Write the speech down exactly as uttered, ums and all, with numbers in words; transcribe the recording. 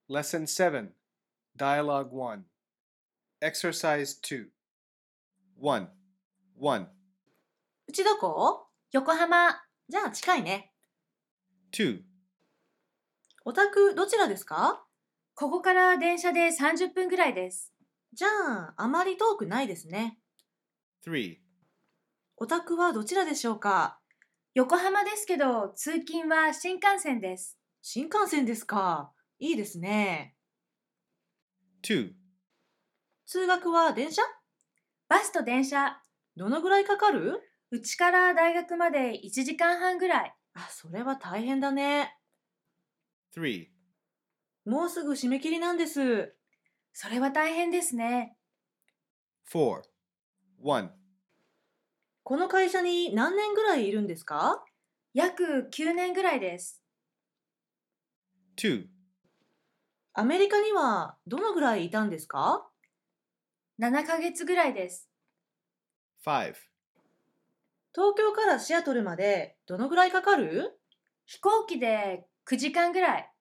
Lesson seven, Dialogue one. Exercise two. one. one. うちどこ？ 横浜。 じゃあ近いね。 two. お宅どちらですか？ ここから電車でさんじゅっぷんぐらいです。 じゃあ、あまり遠くないですね。 three. お宅はどちらでしょうか？ 横浜ですけど、通勤は新幹線です。 新幹線ですか。いいですね。 two. 通学は電車？ バスと電車。 どのぐらいかかる？ うちから大学までいちじかんはんぐらい。 あ、それは大変だね。 three. もうすぐ締め切りなんです。 それは大変ですね。 four. one. この会社に何年ぐらいいるんですか？ 約きゅうねんぐらいです。 two. アメリカにはどのぐらいいたんですか？ ななかげつぐらいです。 five. 東京からシアトルまでどのぐらいかかる？ 飛行機でくじかんぐらい。